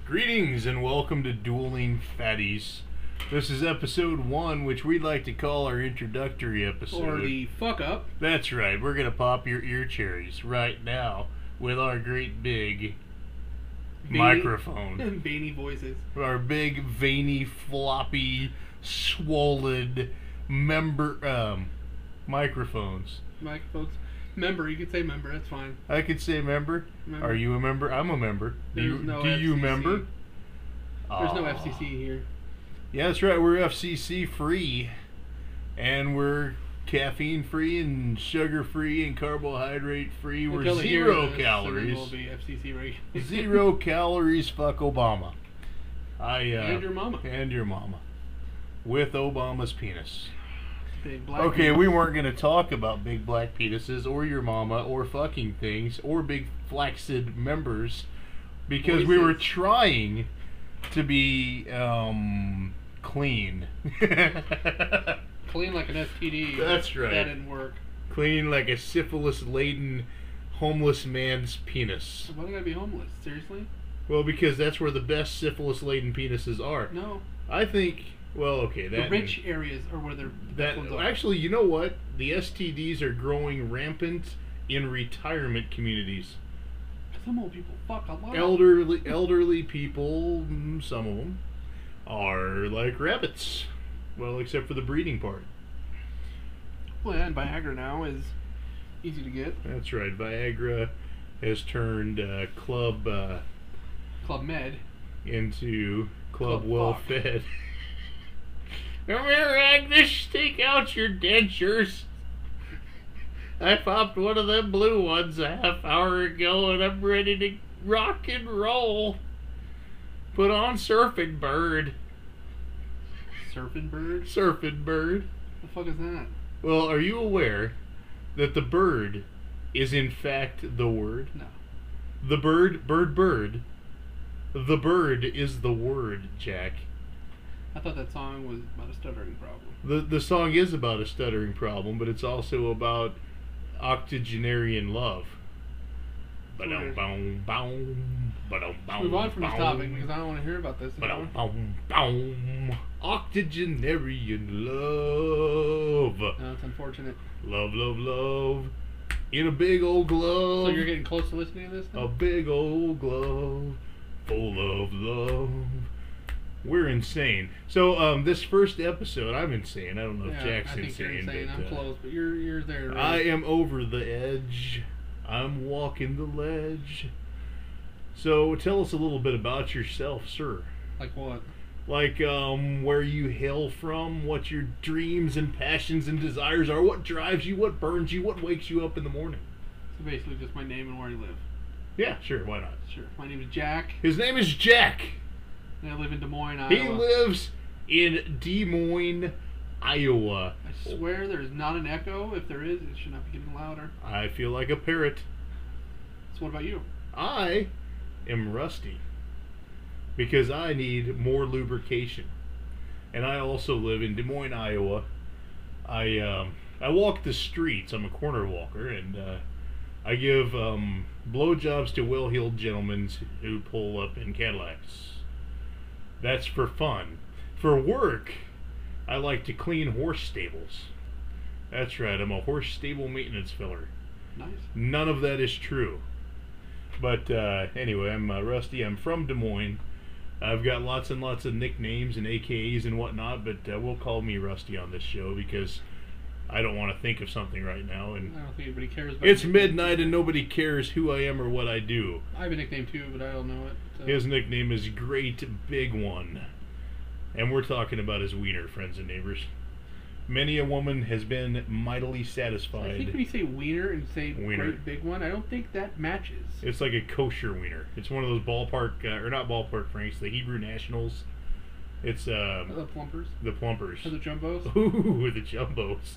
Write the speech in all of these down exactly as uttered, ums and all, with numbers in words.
Greetings and welcome to Dueling Fatties. This is episode one, which we'd like to call our introductory episode. Or the fuck up. That's right, we're going to pop your ear cherries right now with our great big Veiny, microphone. Veiny voices. Our big, veiny, floppy, swollen member um, microphones. Microphones. Member, you could say member, that's fine. I could say member. Member. Are you a member? I'm a member. Do you, There's no do you F C C. member? There's no Aw. F C C here. Yeah, that's right. We're F C C free, and we're caffeine free and sugar free and carbohydrate free. We're Until they zero hear this, calories. We'll be F C C regulated. Zero calories. Fuck Obama. I uh, And your mama. And your mama. With Obama's penis. Big black Okay, penis. we weren't going to talk about big black penises or your mama or fucking things or big flaccid members because we were Voices. trying to be um, clean. Clean like an S T D. That's right. That didn't work. Clean like a syphilis-laden homeless man's penis. Why do I gotta be homeless? Seriously? Well, because that's where the best syphilis-laden penises are. No. I think, well, okay, that... The rich areas are where they're That ones are. actually, you know what? The S T Ds are growing rampant in retirement communities. Some old people fuck a lot. Elderly, elderly people, mm, some of them, are like rabbits. Well, except for the breeding part. Well, and Viagra now is easy to get. That's right. Viagra has turned uh, Club uh, Club Med. into Club, Club Well Fuck. Fed. Come here, Agnes. Take out your dentures. I popped one of them blue ones a half hour ago, and I'm ready to rock and roll. Put on Surfing Bird. Surfing bird? Surfing Bird. The fuck is that? Well, are you aware that the bird is in fact the word? No. The bird, bird, bird. The bird is the word, Jack. I thought that song was about a stuttering problem. The the song is about a stuttering problem, but it's also about octogenarian love. Weird. Ba-dum, boom, ba-dum, boom, Move on from this boom, topic because I don't want to hear about this ba-dum, anymore. boom, boom. Octogenarian love. No, it's unfortunate. Love, love, love. In a big old glove. So you're getting close to listening to this now? A big old glove full of love. We're insane. So, um, this first episode, I'm insane. I don't know if Yeah, Jack's I think insane. you're insane. but, I'm uh, close, but you're you're there. Right? I am over the edge. I'm walking the ledge. So, tell us a little bit about yourself, sir. Like what? Like, um, where you hail from, what your dreams and passions and desires are, what drives you, what burns you, what wakes you up in the morning. So basically, just my name and where I live. Yeah, sure, why not? Sure. My name is Jack, His name is Jack. and I live in Des Moines, Iowa. He lives in Des Moines, Iowa. I swear there is not an echo. If there is, it should not be getting louder. I feel like a parrot. So what about you? I am rusty because I need more lubrication. And I also live in Des Moines, Iowa. I um, I walk the streets. I'm a corner walker, and uh, I give um, blowjobs to well-heeled gentlemen who pull up in Cadillacs. That's for fun. For work, I like to clean horse stables. That's right, I'm a horse stable maintenance filler. Nice. None of that is true. But uh, anyway, I'm uh, Rusty. I'm from Des Moines. I've got lots and lots of nicknames and A K As and whatnot, but uh, we'll call me Rusty on this show because I don't want to think of something right now. And I don't think anybody cares about it's your midnight and nobody cares who I am or what I do. I have a nickname too, but I don't know it. So. His nickname is Great Big One. And we're talking about his wiener, friends and neighbors. Many a woman has been mightily I think satisfied. when you say wiener and say Wiener. great big one, I don't think that matches. It's like a kosher wiener. It's one of those ballpark, uh, or not ballpark Franks, the Hebrew Nationals. It's Are um, the plumpers? the plumpers. Are the jumbos? Ooh, the jumbos.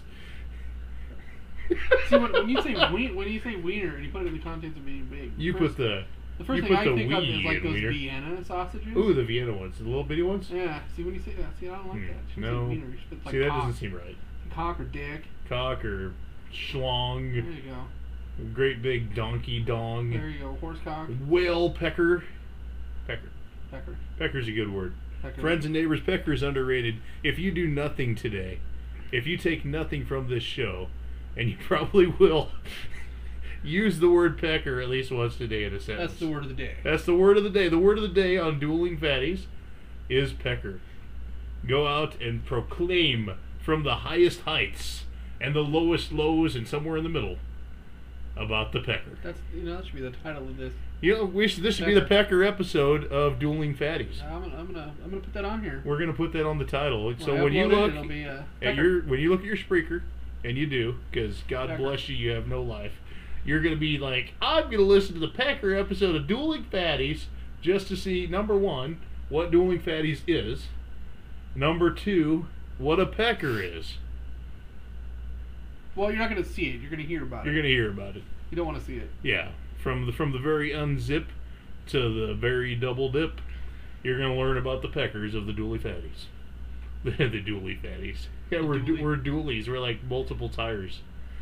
See, when, when you say wien, when you say wiener and you put it in the context of being big, You first, put the the first you thing put I the think of wee is like in those wiener. Vienna sausages. Ooh, the Vienna ones, the little bitty ones. Yeah. See, when you say that, see, I don't like Hmm, that. You no. say wiener, you should put, like See, that cock, doesn't seem right. cock or dick. Cock or There schlong, you go. great big donkey dong, There you go. Horse cock. whale pecker, pecker. Pecker. Pecker's a good word. Pecker. Friends and neighbors, Pecker's underrated. If you do nothing today, if you take nothing from this show, and you probably will, use the word pecker at least once today in a sentence. That's the word of the day. That's the word of the day. The word of the day on Dueling Fatties is pecker. Go out and proclaim from the highest heights and the lowest lows and somewhere in the middle about the pecker. That's you know that should be the title of this. You know, we should, this should be the pecker episode of Dueling Fatties. I'm gonna, I'm gonna I'm gonna put that on here. We're gonna put that on the title. When so I when you upload it, look it'll be, uh, at pecker. your when you look at your Spreaker, and you do, because God Pecker. bless you, you have no life. You're gonna be like, I'm gonna listen to the pecker episode of Dueling Fatties just to see, number one, what Dueling Fatties is. Number two, what a pecker is. Well, you're not gonna see it. You're gonna hear about You're it. gonna hear about it. You don't want to see it. Yeah, from the from the very unzip to the very double dip, you're gonna learn about the peckers of the Dueling Fatties. the Dueling Fatties. Yeah, The we're du- dually. we're dualies. We're like multiple tires.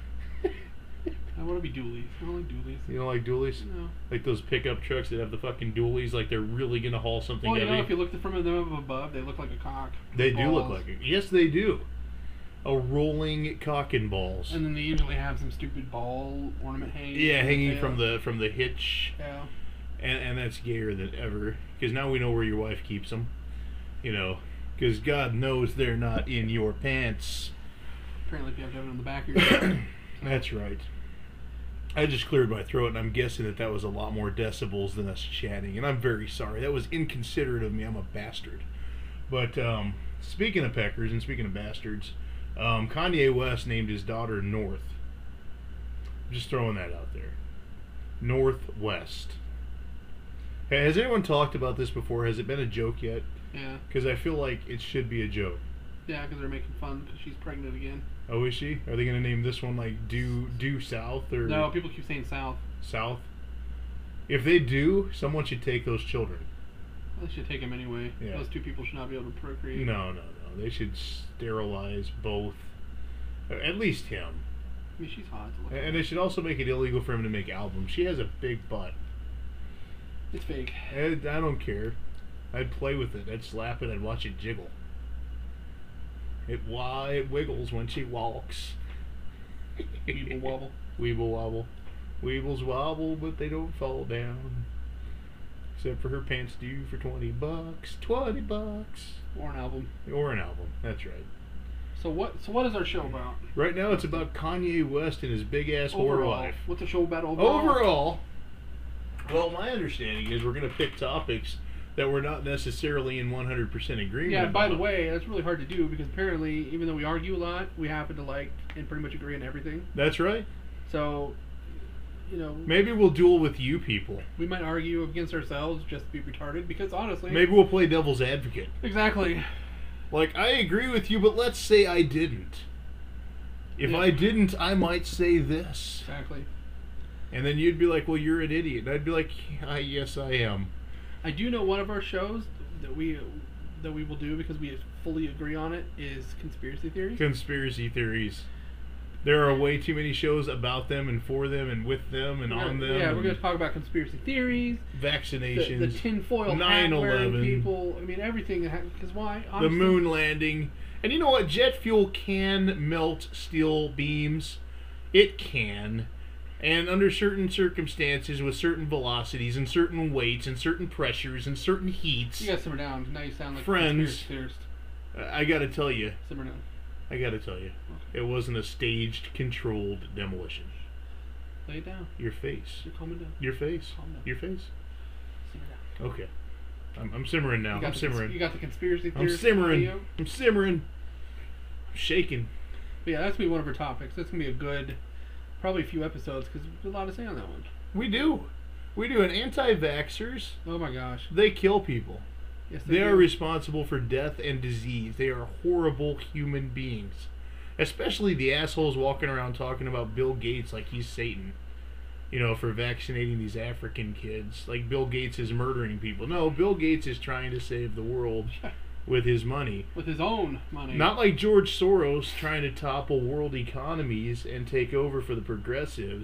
I want to be dualies. I don't like dualies. You don't like dualies? No. Like those pickup trucks that have the fucking dualies, like they're really gonna haul something Well, you heavy. know, if you look from them above, they look like a cock. They do look Balls. like it. Yes, they do. A rolling cock and balls. And then they usually have some stupid ball ornament hanging. Yeah, from hanging tail. from the from the hitch, Yeah. and and that's gayer than ever. Because now we know where your wife keeps them. You know, because God knows they're not in your pants. Apparently, if you have to have it in the back of your head. That's right. I just cleared my throat, and I'm guessing that that was a lot more decibels than us chatting, and I'm very sorry. That was inconsiderate of me. I'm a bastard. But um, speaking of peckers and speaking of bastards, um, Kanye West named his daughter North. Just throwing that out there. Northwest. Hey, has anyone talked about this before? Has it been a joke yet? Yeah. Because I feel like it should be a joke. Yeah, because they're making fun because she's pregnant again. Oh, is she? Are they going to name this one like Due Due South or No, people keep saying South. South? If they do, someone should take those children. They should take him anyway. Yeah. Those two people should not be able to procreate. No, no, no. They should sterilize both. Uh, At least him. I mean, she's hot to look at. And they should also make it illegal for him to make albums. She has a big butt. It's fake. I, I don't care. I'd play with it. I'd slap it. I'd watch it jiggle. It, why it wiggles when she walks. Weeble wobble. Weeble wobble. Weebles wobble, but they don't fall down. Except for her pants due for twenty bucks. Twenty bucks. Or an album. Or an album. That's right. So what? So what is our show about? Right now it's about Kanye West and his big ass whore Overall. wife. What's the show about overall? Overall, well, my understanding is we're going to pick topics that we're not necessarily in one hundred percent agreement Yeah, and by the about. way, that's really hard to do because apparently, even though we argue a lot, we happen to like and pretty much agree on everything. That's right. So, you know, Maybe we'll duel with you people. we might argue against ourselves just to be retarded because honestly, Maybe we'll play devil's advocate. exactly. Like, I agree with you, but let's say I didn't. If Yeah. I didn't, I might say this. Exactly. And then you'd be like, well, you're an idiot. And I'd be like, I, yes, I am. I do know one of our shows that we that we will do because we fully agree on it is conspiracy theories. Conspiracy theories. There are way too many shows about them and for them and with them and We're on gonna- them. Yeah, we're and going to talk about conspiracy theories, the, vaccinations. the tinfoil hat nine wearing eleven. people. I mean, everything. Because why? The Honestly, moon landing. And you know what? Jet fuel can melt steel beams. It can. And under certain circumstances, with certain velocities and certain weights and certain pressures and certain heats, You got to simmer down. Now you sound like Friends. a conspiracy theorist. I gotta tell you, Simmer down. I gotta tell you, it wasn't a staged, controlled demolition. Lay it down. Your face. You're calming down. Your face. Calm down. Your face. Simmer down. Okay. I'm, I'm simmering now. You got I'm the cons- simmering. You got the conspiracy I'm theorist simmering. audio? I'm simmering. I'm shaking. But yeah, that's gonna be one of our topics. That's gonna be a good, probably a few episodes because there's a lot to say on that one. We do. We do. And anti-vaxxers, Oh my gosh. they kill people. Yes, They do. are responsible for death and disease. They are horrible human beings. Especially the assholes walking around talking about Bill Gates like he's Satan. You know, for vaccinating these African kids. Like Bill Gates is murdering people. No, Bill Gates is trying to save the world with his money. with his own money. Not like George Soros trying to topple world economies and take over for the progressives.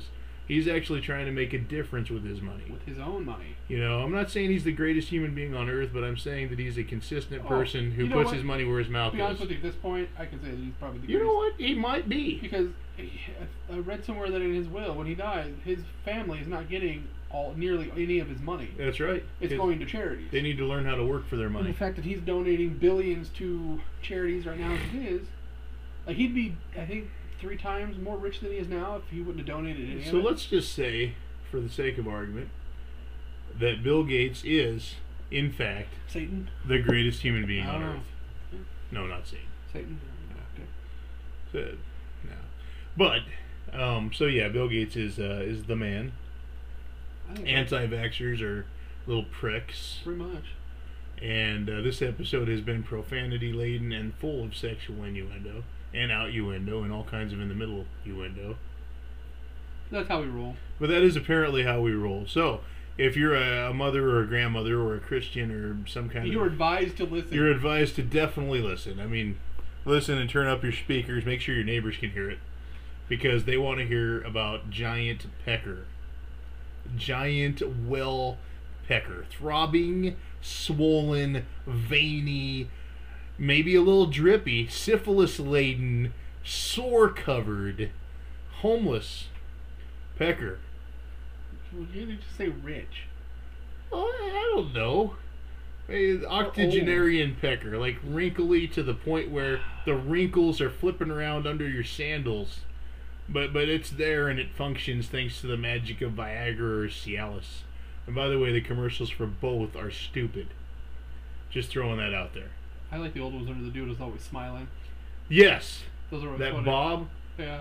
He's actually trying to make a difference with his money. With his own money. You know, I'm not saying he's the greatest human being on earth, but I'm saying that he's a consistent Oh, person who you know puts what? his money where his mouth To be honest is. with you, at this point, I can say that he's probably the You greatest. know what? He might be. Because I I read somewhere that in his will, when he dies, his family is not getting all nearly any of his money. That's right. It's His- going to charities. They need to learn how to work for their And the money. fact that he's donating billions to charities right now as it is, like he'd be, I think, three times more rich than he is now if he wouldn't have donated any So of it. let's just say, for the sake of argument, that Bill Gates is, in fact, Satan? the greatest human being I on don't know. earth. No, not Satan. Satan? Yeah, okay. So, no. But, um, so yeah, Bill Gates is uh, is the man. I think that's Anti-vaxxers are little pricks. pretty much. And uh, this episode has been profanity laden and full of sexual innuendo and out innuendo and all kinds of in the middle innuendo. That's how we roll. But that is apparently how we roll. So, if you're a, a mother or a grandmother or a Christian or some kind You're of... advised to listen. You're advised to definitely listen. I mean, listen and turn up your speakers. Make sure your neighbors can hear it. Because they want to hear about giant pecker. Giant well pecker. Throbbing, swollen, veiny, maybe a little drippy, syphilis-laden, sore-covered, homeless pecker. Well, you didn't just say rich. Oh, I don't know. A octogenarian pecker, like wrinkly to the point where the wrinkles are flipping around under your sandals. But but it's there and it functions thanks to the magic of Viagra or Cialis. And by the way, the commercials for both are stupid. Just throwing that out there. I like the old ones where the dude was always smiling. Yes, Those are always that funny. Bob. Yeah.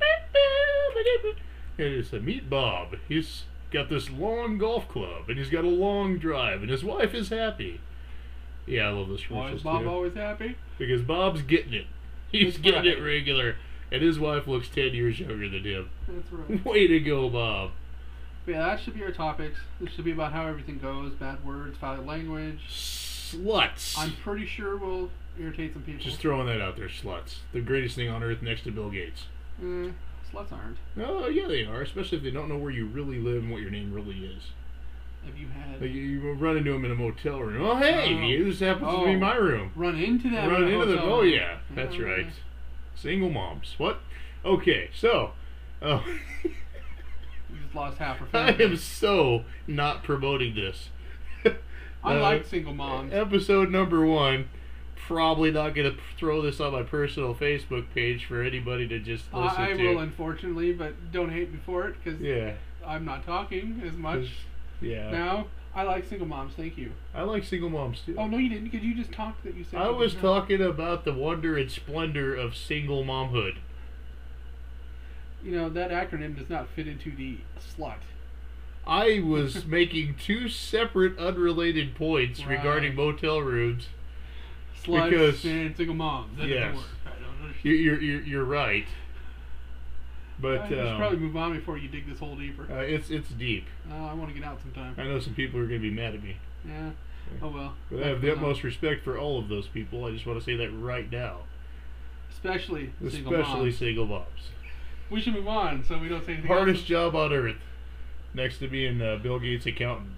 It's a meet Bob. He's got this long golf club and he's got a long drive and his wife is happy. Yeah, I love those Why commercials is Bob too. always happy? Because Bob's getting it. He's That's getting it right. regular. And his wife looks ten years younger than him. That's right. Way to go, Bob. But yeah, that should be our topics. This should be about how everything goes, bad words, foul language. Sluts. I'm pretty sure we'll irritate some people. Just throwing that out there, sluts. The greatest thing on earth next to Bill Gates. Eh, sluts aren't. Oh, yeah, they are. Especially if they don't know where you really live and what your name really is. Have you had Like, you, you run into them in a motel room. Oh, hey, Oh. this happens to Oh. be my room. run into them? Run in a into them. hotel Oh, room? yeah, that's Yeah. right. Single moms. What? Okay, so. Oh. You just lost half our I family. am so not promoting this. I Uh, like single moms. Episode number one. Probably not going to throw this on my personal Facebook page for anybody to just listen I, I to. will, unfortunately, but don't hate me for it because Yeah. I'm not talking as much Yeah. now. I like single moms. Thank you. I like single moms too. Oh no, you didn't, because you just talked that you said. I you was did not. talking about the wonder and splendor of single momhood. You know that acronym does not fit into the slut. I was making two separate, unrelated points Right. regarding motel rooms. Sluts Because- and single moms. That Yes. doesn't work. I don't understand. You're you're you're, you're right. But I should um, probably move on before you dig this hole deeper. uh, it's it's deep. Oh, I want to get out sometime. I know some people are going to be mad at me. Yeah. Oh well. But I have the utmost respect for all of those people. I just want to say that right now. Especially single Especially moms. single moms. We should move on so we don't say anything Hardest else. job on earth. Next to being uh, Bill Gates' accountant.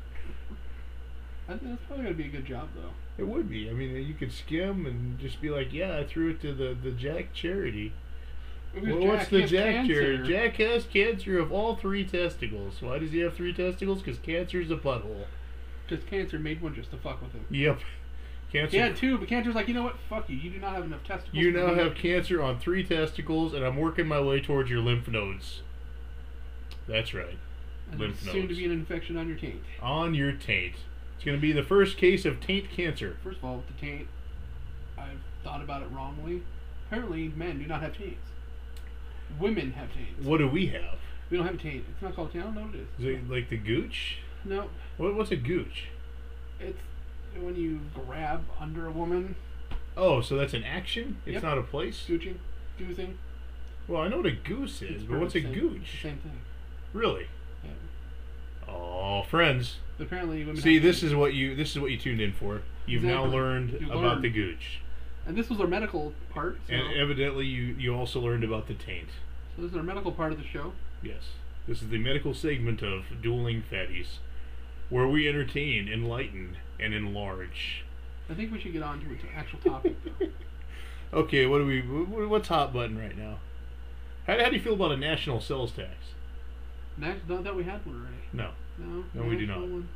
I think that's probably gonna be a good job though. It would be. I mean, you could skim and just be like, yeah, I threw it to the, the Jack charity. Because Well, what's Jack the has Jack cancer. charity? Jack has cancer of all three testicles. Why does he have three testicles? Because cancer's a butthole. Because cancer made one just to fuck with him. Yep. Cancer. He had two, but cancer's like, you know what? Fuck you. You do not have enough testicles. You for now me." have cancer on three testicles, and I'm working my way towards your lymph nodes. That's right. And lymph there's soon to nodes. be an infection on your taint. On your taint. It's going to be the first case of taint cancer. First of all, with the taint, I've thought about it wrongly. Apparently, men do not have taints. Women have taints. What do we have? We don't have a taint. It's not called a taint. I don't know what it is. Is it like the gooch? No, What, what's a gooch? it's when you grab under a woman, Oh, so that's an action? It's Yep. not a place? gooching, goozing. Well, I know what a goose is, It's but what's a pretty much the same- gooch? Same thing. Really? Yeah. Oh, friends. But apparently, women. See, have this taints. is what you this is what you tuned in for. You've now Exactly. learned You've about learned. the gooch. And this was our medical part. So, And evidently you, you also learned about the taint. so this is our medical part of the show. Yes. This is the medical segment of Dueling Fatties, where we entertain, enlighten, and enlarge. I think we should get on to an actual topic. Okay, what do we? What's hot button right now? How, how do you feel about a national sales tax? Next, not that we had one already. No. No. No, we do not. One.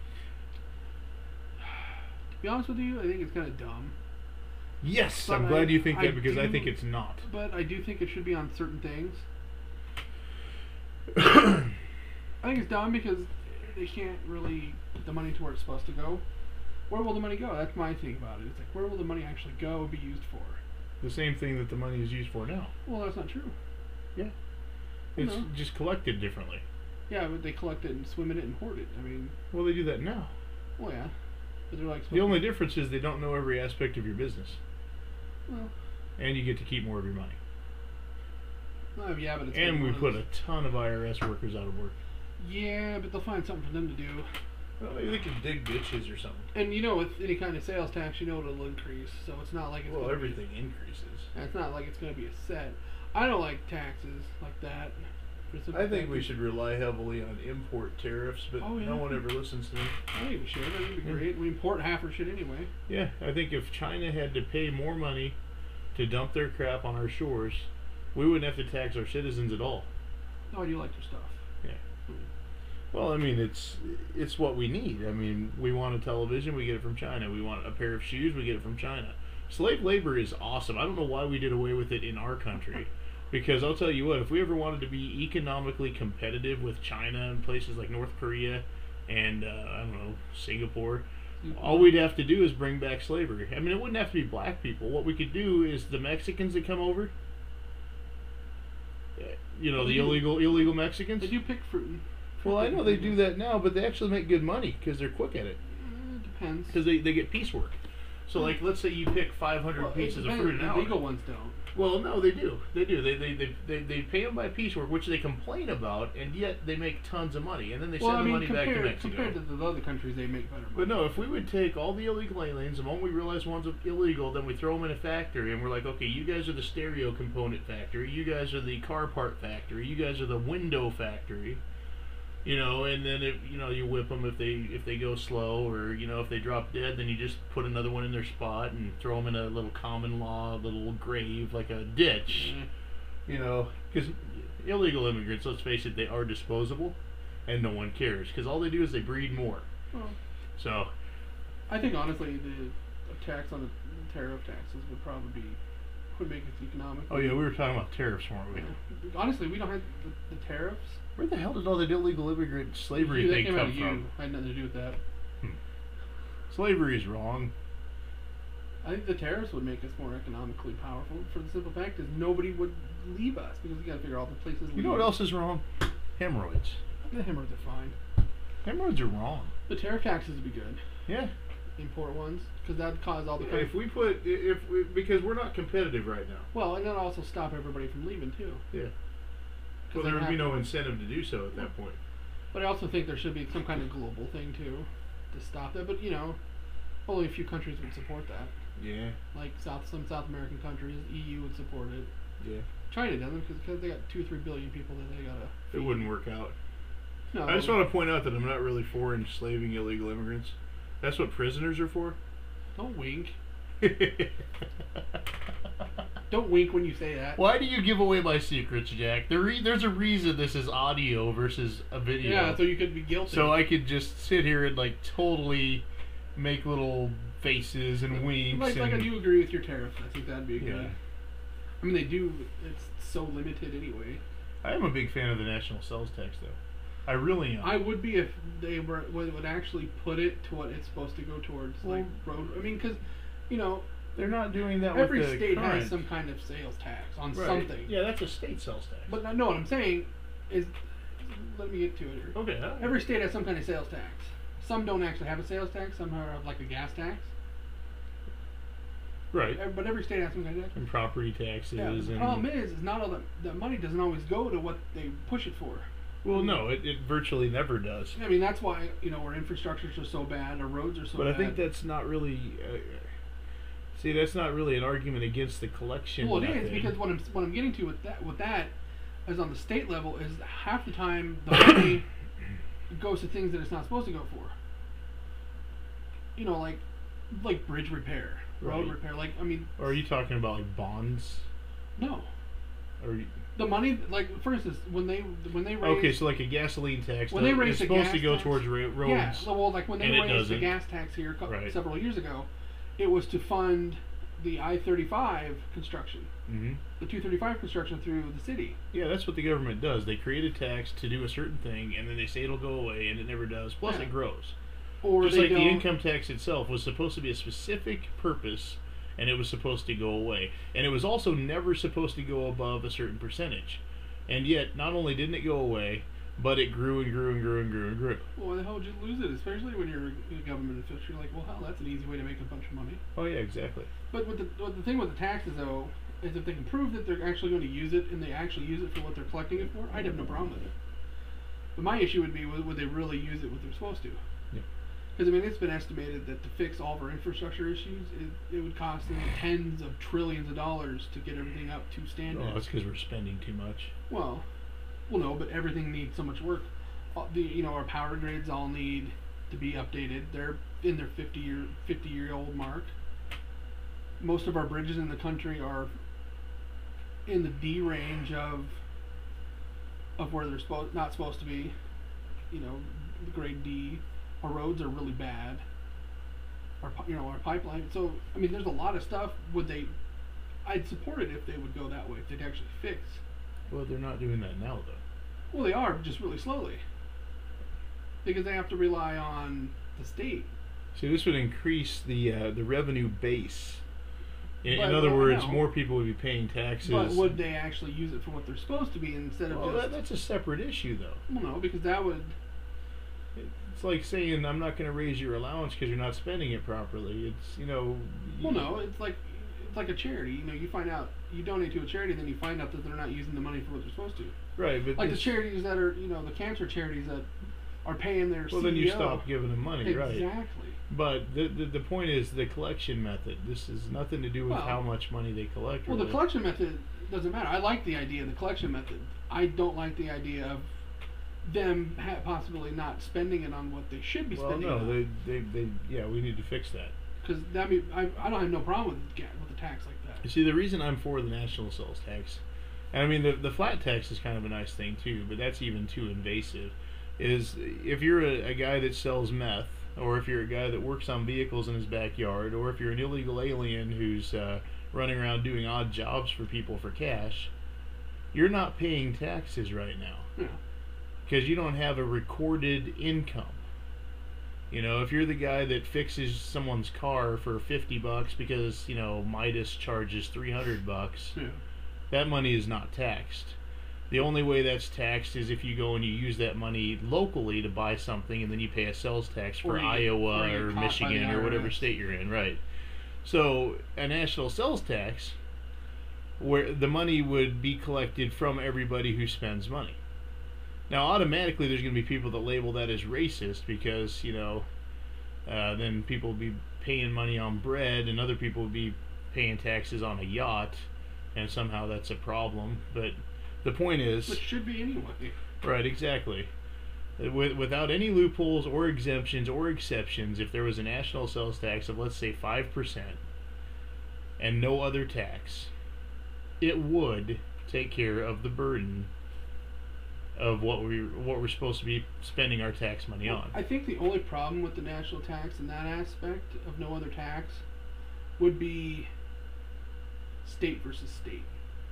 To be honest with you, I think it's kind of dumb. Yes, But I'm glad I- you think I that because I do- think it's not. But I do think it should be on certain things. I think it's dumb because they can't really put the money to where it's supposed to go. Where will the money go? That's my thing about it. It's like, where will the money actually go, be used for? The same thing that the money is used for now. Well, that's not true. Yeah. It's No. just collected differently. Yeah, but they collect it and swim in it and hoard it. I mean, Well, they do that now. well, yeah. But they're like, The supposed only to- difference is they don't know every aspect of your business, Well, and you get to keep more of your money. well, yeah, but it's And we one of put a those- ton of I R S workers out of work. Yeah, but they'll find something for them to do. Well, maybe they can dig ditches or something. And you know, with any kind of sales tax, you know it'll increase. So it's not like it's Well, gonna everything increases. Be, it's not like it's going to be a set. I don't like taxes like that. for simple I think we fact- should rely heavily on import tariffs, but Oh, yeah. no one ever listens to me. I think we should. I think it'd be Yeah. great. We import half our shit anyway. Yeah, I think if China had to pay more money to dump their crap on our shores, we wouldn't have to tax our citizens at all. Oh, I do like their stuff. Well, I mean, it's it's what we need. I mean, we want a television, we get it from China. We want a pair of shoes, we get it from China. Slave labor is awesome. I don't know why we did away with it in our country. Because I'll tell you what, if we ever wanted to be economically competitive with China and places like North Korea and, uh, I don't know, Singapore, all we'd have to do is bring back slavery. I mean, it wouldn't have to be black people. What we could do is the Mexicans that come over, uh, you know, Well, the they do- illegal illegal Mexicans. They do pick fruit. And, Well, I know they do that now, but they actually make good money because they're quick at it. Uh, it depends. Because they, they get piecework. So, like, let's say you pick five hundred Well, it pieces of depends. fruit an The hour. legal ones don't. Well, no, they do. They do. They, they, they, they, they pay them by piecework, which they complain about, and yet they make tons of money. And then they Well, send I the mean, money back to compared, Mexico. compared to the other countries, they make better money. But no, if we would take all the illegal aliens, the moment we realize one's illegal, then we throw them in a factory, and we're like, okay, you guys are the stereo component factory, you guys are the car part factory, you guys are the window factory, you know, and then if you know you whip them if they if they go slow, or you know if they drop dead, then you just put another one in their spot and throw them in a little common law little grave like a ditch, Yeah. you know, because illegal immigrants, let's face it, they are disposable, and no one cares because all they do is they breed more. Well, So. I think honestly, the a tax on the, the tariff taxes would probably be would make it economic. Oh yeah, we were talking about tariffs, weren't we? Yeah. Honestly, we don't have the, the tariffs. Where the hell did all the illegal immigrant slavery you, that thing came out come of you. from? I had nothing to do with that. Slavery is wrong. I think the tariffs would make us more economically powerful. For the simple fact is nobody would leave us because we got to figure out the places. You know what else is wrong? Hemorrhoids. The hemorrhoids are fine. Hemorrhoids are wrong. The tariff taxes would be good. Yeah. Import ones, because that would cause all the. If we put, if we, because we're not competitive right now. Well, and that'll also stop everybody from leaving too. Yeah. 'Cause Well, they there would have be to- no incentive to do so at that point. But I also think there should be some kind of global thing too, to stop that. But you know, only a few countries would support that. Yeah. Like South, some South American countries, E U would support it. Yeah. China doesn't because they got two, three billion people that they gotta. It wouldn't work out. No. I just want to point out that I'm not really for enslaving illegal immigrants. That's what prisoners are for. Don't wink. Don't wink when you say that. Why do you give away my secrets, Jack? There re- there's a reason this is audio versus a video. Yeah, so you could be guilty. So I could just sit here and like totally make little faces and winks. Like, like I and, do agree with your tariffs. I think that'd be a good. Yeah. I mean, they do. It's so limited anyway. I am a big fan of the national sales tax, though. I really am. I would be if they were would, would actually put it to what it's supposed to go towards, like road. I mean, because you know, They're not doing that every with the state current. has some kind of sales tax on Right. something. Yeah, that's a state sales tax. But I know what I'm saying is, let me get to it here. Okay. huh? Every state has some kind of sales tax. Some don't actually have a sales tax. Some have like a gas tax. Right. Ev- But every state has some kind of tax. And property taxes. Yeah, but the and problem is, is not all that the money doesn't always go to what they push it for. well, no, it, it virtually never does. I mean, that's why you know our infrastructures are so bad, our roads are so But bad. I think that's not really. Uh, see, that's not really an argument against the collection. well, it method. is because what I'm what I'm getting to with that with that, as on the state level is half the time the money goes to things that it's not supposed to go for. You know, like like bridge repair, road Right. repair. Like I mean, Or are you talking about like bonds? no, Or you, the money. Like for instance, when they when they raise okay, so like a gasoline tax. when they though, raise it's the supposed gas to go tax, towards ra- roads. yeah, so, well, like when they and it raised the doesn't. gas tax here a couple, Right. several years ago, it was to fund the I thirty-five construction, hmm the two thirty-five construction through the city. Yeah, that's what the government does. They create a tax to do a certain thing, and then they say it'll go away, and it never does. Plus, Yeah. it grows. Or Just they like the don't- income tax itself was supposed to be a specific purpose, and it was supposed to go away. And it was also never supposed to go above a certain percentage. And yet, not only didn't it go away, but it grew and grew and grew and grew and grew. Well, why the hell would you lose it? Especially when you're a government official, you're like, well, hell, that's an easy way to make a bunch of money. Oh yeah, exactly. But with the with the thing with the taxes though is if they can prove that they're actually going to use it and they actually use it for what they're collecting it for, I'd have no problem with it. But my issue would be would, would they really use it what they're supposed to? Yeah. Because I mean, it's been estimated that to fix all of our infrastructure issues, it, it would cost them tens of trillions of dollars to get everything up to standards. Oh, that's because we're spending too much. Well, well, no, but everything needs so much work. Uh, The you know our power grids all need to be updated. They're in their fifty year fifty year old mark. Most of our bridges in the country are in the D range of of where they're supposed not supposed to be. You know, the grade D. Our roads are really bad. Our pi- you know our pipeline. So I mean, there's a lot of stuff. Would they? I'd support it if they would go that way. If they'd actually fix. Well, they're not doing that now, though. Well, they are, just really slowly. Because they have to rely on the state. See, this would increase the uh, the revenue base. In, But, in other well, words, no. more people would be paying taxes. But would they actually use it for what they're supposed to be instead of well, just... that, that's a separate issue, though. Well, no, because that would... It's like saying I'm not going to raise your allowance because you're not spending it properly. It's you know. Well, no, it's like it's like a charity. You know, you find out, you donate to a charity, then you find out that they're not using the money for what they're supposed to. Right, but Like the this- charities that are, you know, the cancer charities that are paying their well, C E O. then you stop giving them money, right? Exactly. But the, the the point is the collection method. This has nothing to do with Well- how much money they collect. Well, the really. collection method doesn't matter. I like the idea of the collection method. I don't like the idea of them ha- possibly not spending it on what they should be Well, spending no, it on. they, they they yeah, we need to fix that. Because that mean I, I don't have no problem with ga- with a tax like You that. see, the reason I'm for the national sales tax, and I mean the the flat tax is kind of a nice thing too, but that's even too invasive. Is if you're a, a guy that sells meth, or if you're a guy that works on vehicles in his backyard, or if you're an illegal alien who's uh, running around doing odd jobs for people for cash, you're not paying taxes right now Yeah. because you don't have a recorded income. You know, if you're the guy that fixes someone's car for fifty bucks because, you know, Midas charges three hundred bucks, Yeah. that money is not taxed. The only way that's taxed is if you go and you use that money locally to buy something and then you pay a sales tax for Or you get- Iowa or you get or caught by the Michigan or whatever I R S. state you're in, right? So, a national sales tax where the money would be collected from everybody who spends money. Now, automatically, there's going to be people that label that as racist because, you know, uh, then people will be paying money on bread and other people will be paying taxes on a yacht, and somehow that's a problem. But the point is, Which should be anyway. right, exactly. Uh, With, without any loopholes or exemptions or exceptions, if there was a national sales tax of, let's say, five percent and no other tax, it would take care of the burden of what we what we're supposed to be spending our tax money on. I think the only problem with the national tax in that aspect of no other tax would be state versus state.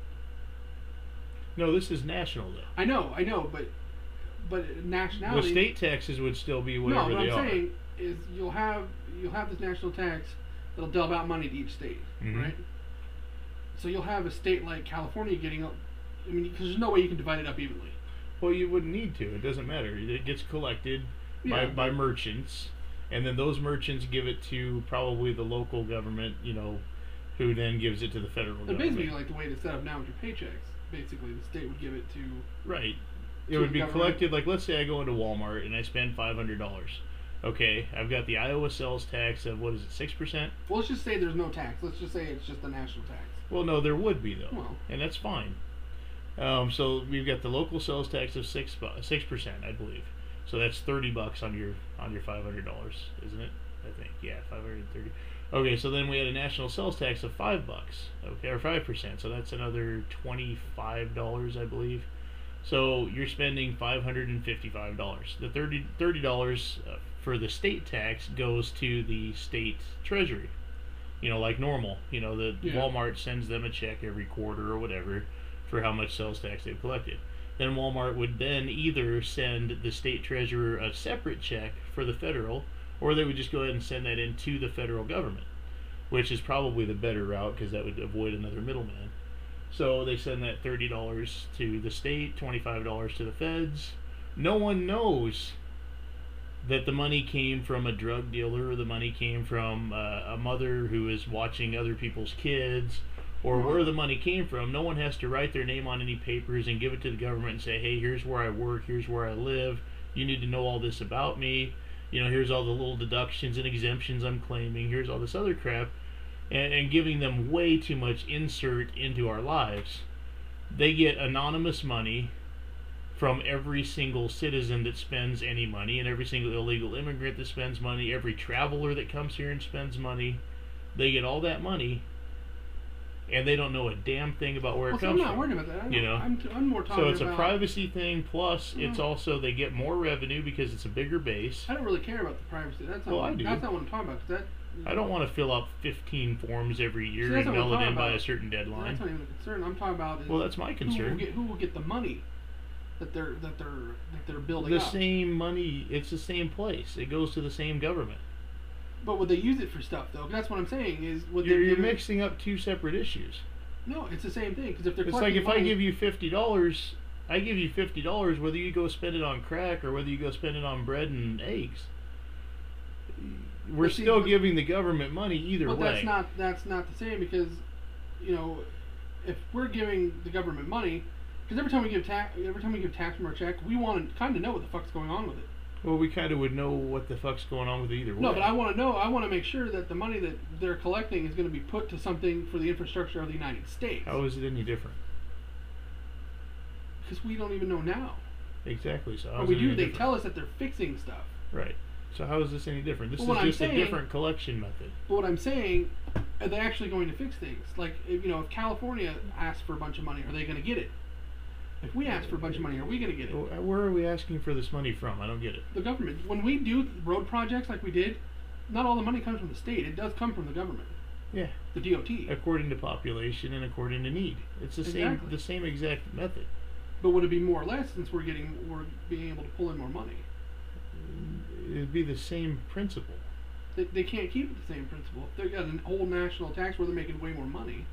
No, this is national though. I know, I know, but but The nationality. state taxes would still be no, whatever what they I'm are. saying is you'll have you'll have this national tax that'll delve out money to each state, Mhm. right? So you'll have a state like California getting up. I mean, because there's no way you can divide it up evenly. Well, you wouldn't need to. It doesn't matter. It gets collected by, Yeah, by but- merchants, and then those merchants give it to probably the local government, you know, who then gives it to the federal And government. basically, like the way it's set up now with your paychecks, basically the state would give it to. Right. It to would the be government. collected, like, let's say I go into Walmart and I spend five hundred dollars. Okay, I've got the Iowa sales tax of, what is it, six percent? Well, let's just say there's no tax. Let's just say it's just the national tax. Well, no, there would be, though. Well. And that's fine. Um, so we've got the local sales tax of six six percent, I believe. So that's thirty bucks on your on your five hundred dollars, isn't it? I think yeah, five hundred thirty. Okay, so then we had a national sales tax of five bucks, okay, or five percent. So that's another twenty five dollars, I believe. So you're spending five hundred and fifty five dollars. The thirty thirty dollars uh, for the state tax goes to the state treasury. You know, like normal. You know, the yeah. Walmart sends them a check every quarter or whatever for how much sales tax they've collected. Then Walmart would then either send the state treasurer a separate check for the federal, or they would just go ahead and send that in to the federal government, which is probably the better route because that would avoid another middleman. So they send that thirty dollars to the state, twenty-five dollars to the feds. No one knows that the money came from a drug dealer, or the money came from uh, a mother who is watching other people's kids, or where the money came from. No one has to write their name on any papers and give it to the government and say, hey, here's where I work, here's where I live, you need to know all this about me, you know, here's all the little deductions and exemptions I'm claiming, here's all this other crap, and, and giving them way too much insert into our lives. They get anonymous money from every single citizen that spends any money, and every single illegal immigrant that spends money, every traveler that comes here and spends money. They get all that money, and they don't know a damn thing about where well, it so comes from. I'm not worried about that. I you know, I'm, t- I'm more talking so it's about, a privacy thing. Plus, yeah. it's also they get more revenue because it's a bigger base. I don't really care about the privacy. That's not. Well, what, I do. That's not what I'm talking about. 'Cause that. I don't want to fill out fifteen forms every year See, and mail it in by about. a certain deadline. That's not even a concern. I'm talking about. Is well, that's my concern. Who will get, who will get the money that they're that they're that they're building the up? same money. It's the same place. It goes to the same government. But would they use it for stuff though? That's what I'm saying. Is would you're, they you're give mixing up two separate issues. No, it's the same thing. Because if they're it's like if money, I give you fifty dollars, I give you fifty dollars whether you go spend it on crack or whether you go spend it on bread and eggs. We're see, still but, giving the government money either but way. But that's not that's not the same because, you know, if we're giving the government money, because every time we give tax, every time we give tax from our check, we want to kind of know what the fuck's going on with it. Well, we kind of would know what the fuck's going on with it either way. No, but I want to know. I want to make sure that the money that they're collecting is going to be put to something for the infrastructure of the United States. How is it any different? Because we don't even know now. Exactly. So. Or we do. They tell us that they're fixing stuff. Right. So how is this any different? This well, is just saying, a different collection method. But what I'm saying, are they actually going to fix things? Like, if, you know, if California asks for a bunch of money, are they going to get it? If we ask for a bunch of money, are we going to get it? Where are we asking for this money from? I don't get it. The government. When we do road projects like we did, not all the money comes from the state. It does come from the government. Yeah. The D O T. According to population and according to need. It's the exactly. same the same exact method. But would it be more or less since we're getting we're being able to pull in more money? It'd be the same principle. They, they can't keep it the same principle. If they've got a whole national tax where they're making way more money.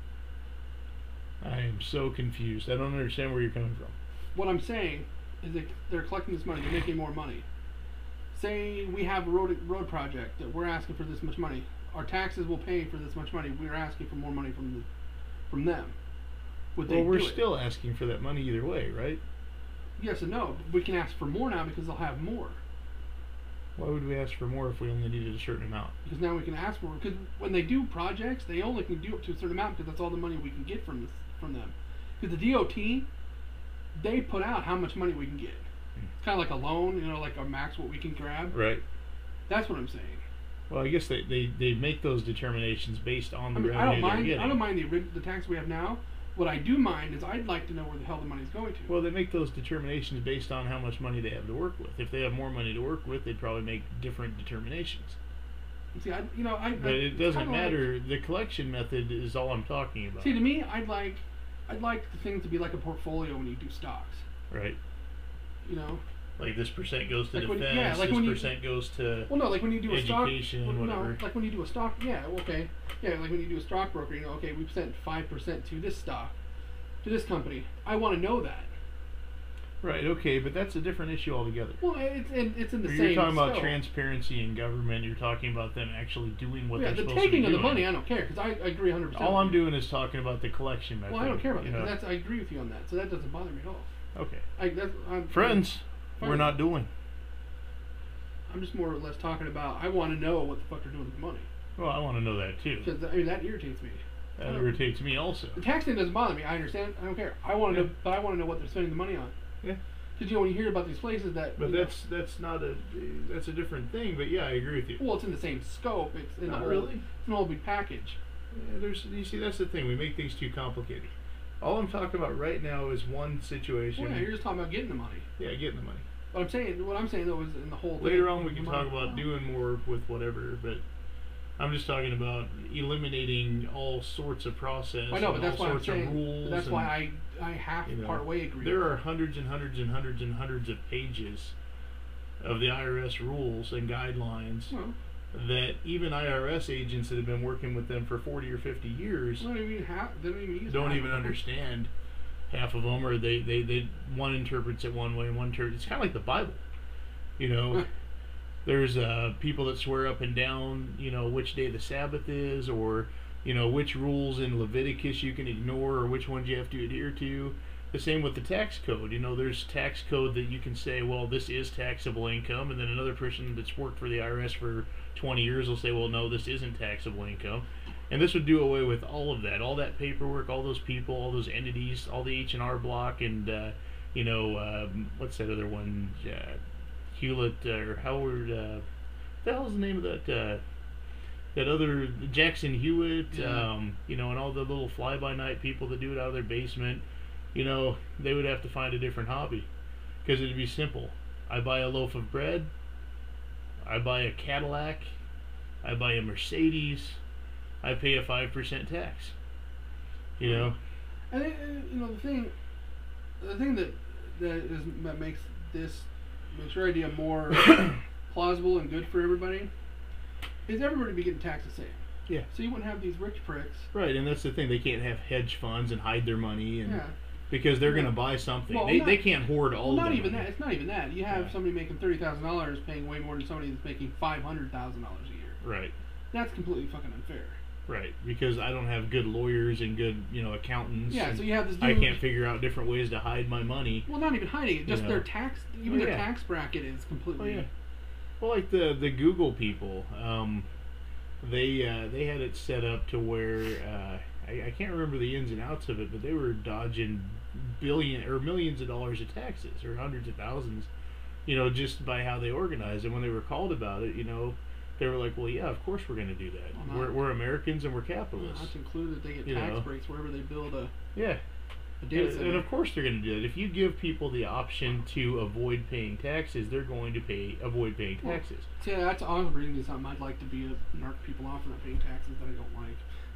I am so confused. I don't understand where you're coming from. What I'm saying is that they're collecting this money. They're making more money. Say we have a road road project that we're asking for this much money. Our taxes will pay for this much money. We're asking for more money from the, from them. Would they well, we're do still it? asking for that money either way, right? Yes and no. We can ask for more now because they'll have more. Why would we ask for more if we only needed a certain amount? Because now we can ask for more. Because when they do projects, they only can do up to a certain amount because that's all the money we can get from this, from them. Because the D O T, they put out how much money we can get. It's kind of like a loan, you know, like a max what we can grab. Right. That's what I'm saying. Well, I guess they, they, they make those determinations based on the I mean, revenue I don't mind. they're getting. I don't mind the the tax we have now. What I do mind is I'd like to know where the hell the money's going to. Well, they make those determinations based on how much money they have to work with. If they have more money to work with, they'd probably make different determinations. See, I, you know, I. But I, it doesn't matter. Like, the collection method is all I'm talking about. See, to me, I'd like, I'd like the thing to be like a portfolio when you do stocks. Right. You know. Like this percent goes to like defense. When, yeah, like this when you, percent goes to. Well, no, like when you do a stock. Education, well, whatever. No, like when you do a stock. Yeah, okay. Yeah, like when you do a stockbroker, you know, okay, we've sent five percent to this stock, to this company. I want to know that. Right. Okay, but that's a different issue altogether. Well, it's in, it's in the You're same. You're talking about scope. transparency in government. You're talking about them actually doing what yeah, they're the supposed to be taking doing. of the money, I don't care because I, I agree one hundred percent. All I'm doing is talking about the collection method. Well, I don't care about that. know. That's I agree with you on that, so that doesn't bother me at all. Okay. I, that's, I'm, Friends, I'm, we're not doing. I'm just more or less talking about. I want to know what the fuck they're doing with the money. Well, I want to know that too. Because I mean that irritates me. That irritates me also. The tax thing doesn't bother me. I understand. I don't care. I want to Yeah. know, but I want to know what they're spending the money on. Yeah. Because you know when you hear about these places that. But you know, that's that's not a that's a different thing. But yeah, I agree with you. well, it's in the same scope. It's in Not the whole, really. It's an whole big package. Yeah, there's you see that's the thing. We make things too complicated. All I'm talking about right now is one situation. Well, yeah, you're just talking about getting the money. Yeah, getting the money. But I'm saying, what I'm saying though is in the whole. Later thing, on, we can the talk money. about Oh. doing more with whatever, but I'm just talking about eliminating all sorts of process. I know, but and that's all why I'm sorts of saying. rules. But that's and, why I I half you know, part way agree. There are hundreds and hundreds and hundreds and hundreds of pages of the I R S rules and guidelines Well, that even I R S agents that have been working with them for forty or fifty years they don't even have. They don't even use. don't half even of them. understand half of them, or they, they, they one interprets it one way and one interprets. It's kind of like the Bible, you know. There's uh, people that swear up and down, you know, which day the Sabbath is, or you know which rules in Leviticus you can ignore, or which ones you have to adhere to. The same with the tax code. You know, there's tax code that you can say, well, this is taxable income, and then another person that's worked for the I R S for twenty years will say, well, no, this isn't taxable income. And this would do away with all of that, all that paperwork, all those people, all those entities, all the H and R Block, and uh, you know, um, what's that other one? Uh, Hewlett uh, or Howard? Uh, what the hell's the name of that? Uh, that other Jackson Hewitt? Yeah. Um, you know, and all the little fly-by-night people that do it out of their basement. You know, they would have to find a different hobby, because it'd be simple. I buy a loaf of bread. I buy a Cadillac. I buy a Mercedes. I pay a five percent tax. You know. I think uh, you know the thing. The thing that that is that makes this makes your idea more plausible and good for everybody is everybody be getting taxed the same. Yeah. So you wouldn't have these rich pricks. Right, and that's the thing. They can't have hedge funds and hide their money, and Yeah. because they're Yeah. going to buy something. Well, they not- they can't hoard all. Well, not of even them. that. It's not even that. You have Yeah. somebody making thirty thousand dollars paying way more than somebody that's making five hundred thousand dollars a year. Right. That's completely fucking unfair. Right, because I don't have good lawyers and good, you know, accountants. Yeah. and So you have this. Dude, I can't figure out different ways to hide my money. Well, not even hiding it. Just You their know. tax. Even Oh, their yeah. tax bracket is completely. Oh yeah. Well, like the the Google people, um, they uh, they had it set up to where uh, I, I can't remember the ins and outs of it, but they were dodging billion or millions of dollars of taxes or hundreds of thousands, you know, just by how they organized. And when they were called about it, you know, they were like, "Well, yeah, of course we're going to do that. Well, not- we're we're Americans and we're Well, capitalists." not to include that they get You tax know. breaks wherever they build a, Yeah. a data And, center. and of course they're going to do it. If you give people the option to avoid paying taxes, they're going to pay avoid paying Well, taxes. See, that's all I'm bringing something I'd like to be a narc people off for not paying taxes that I don't like.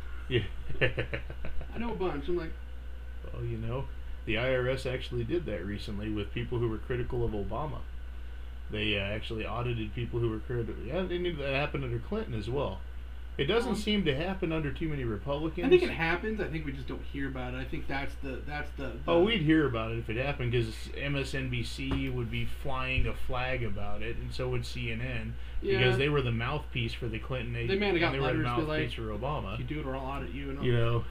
Yeah. I know a bunch. I'm like, Well, you know, the I R S actually did that recently with people who were critical of Obama. They uh, actually audited people who were critical. Yeah, they knew that happened under Clinton as well. It doesn't Um, seem to happen under too many Republicans. I think it happens. I think we just don't hear about it. I think that's the that's the. the Oh, we'd hear about it if it happened, because M S N B C would be flying a flag about it, and so would C N N, Yeah. because they were the mouthpiece for the Clinton. They may have got and they were the letters to be mouthpiece like, for Obama. If you do it, or I'll audit you. And all. You know,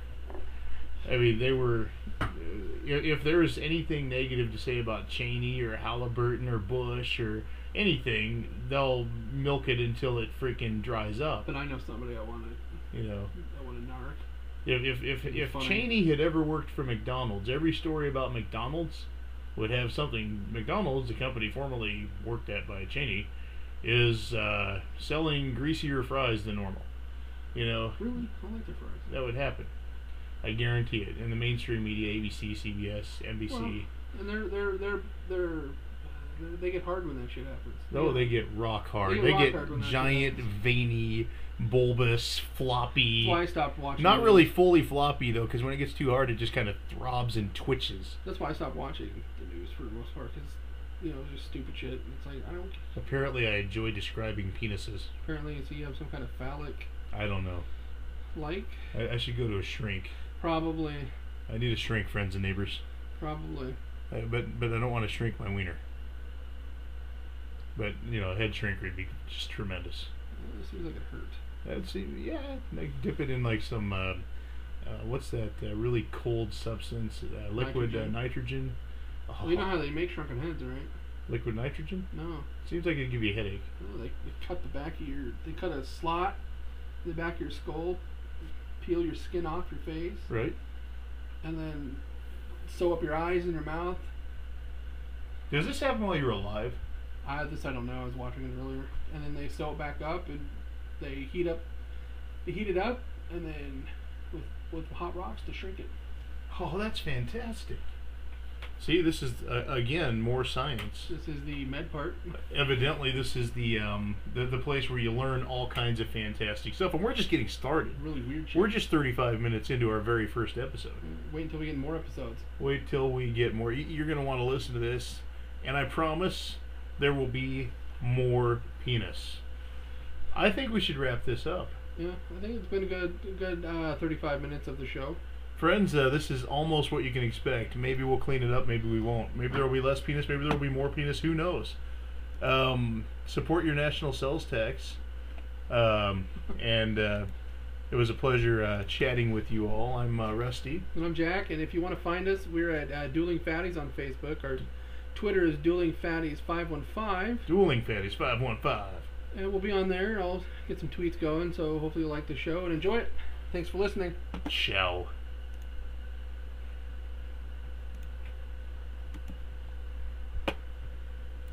I mean, they were. Uh, if if there was anything negative to say about Cheney or Halliburton or Bush or anything, they'll milk it until it freaking dries up. But I know somebody I want to. You know, I want to narc. if if if, It'd be if funny. Cheney had ever worked for McDonald's, every story about McDonald's would have something. McDonald's, the company formerly worked at by Cheney, is uh, selling greasier fries than normal. You know, Really, I like their fries. that would happen. I guarantee it. In the mainstream media, A B C, C B S, N B C. Well, and they're they're they're they're. They get hard when that shit happens. Oh, they get rock hard. They They get get, rock hard when that giant, happens. veiny, bulbous, floppy. That's why I stopped watching. Not the- really fully floppy though, because when it gets too hard, it just kind of throbs and twitches. That's why I stopped watching the news for the most part, because you know just stupid shit. And it's like I don't. Apparently, I enjoy describing penises. Apparently, so you have some kind of phallic I don't know. like. I, I should go to a shrink. Probably, I need a shrink, friends and neighbors. probably. Uh, but but I don't want to shrink my wiener. But you know, a head shrink would be just tremendous. Uh, It seems like it hurt. I'd see, yeah, like dip it in like some, uh, uh, what's that uh, really cold substance? Uh, liquid nitrogen. Nitrogen. Uh, nitrogen. Oh, Well, you know how they make shrunken heads, right? liquid nitrogen? No, Seems like it'd give you a headache. no they, they cut the back of your. They cut a slot in the back of your skull, peel your skin off your face, Right. and then sew up your eyes and your mouth. Does this happen while you're alive? I this I don't know. I was watching it earlier, and then they sew it back up, and they heat up, they heat it up, and then with with hot rocks to shrink it. Oh, that's fantastic. See, this is uh, again more science. This is the med part. Evidently, this is the um the, the place where you learn all kinds of fantastic stuff, and we're just getting started. Really weird shit. We're just thirty-five minutes into our very first episode. Wait until we get more episodes. Wait till we get more. You- You're going to want to listen to this, and I promise there will be more penis. I think we should wrap this up. Yeah, I think it's been a good, a good uh, thirty-five minutes of the show. Friends, uh, this is almost what you can expect. Maybe we'll clean it up, maybe we won't. Maybe there will be less penis, maybe there will be more penis, who knows? Um, support your national sales tax. Um, and uh, it was a pleasure uh, chatting with you all. I'm uh, Rusty. And I'm Jack, and if you want to find us, we're at uh, Dueling Fatties on Facebook. Our Twitter is Dueling Fatties five one five. Dueling Fatties five one five. And we'll be on there. I'll get some tweets going, so hopefully you like the show and enjoy it. Thanks for listening. Ciao.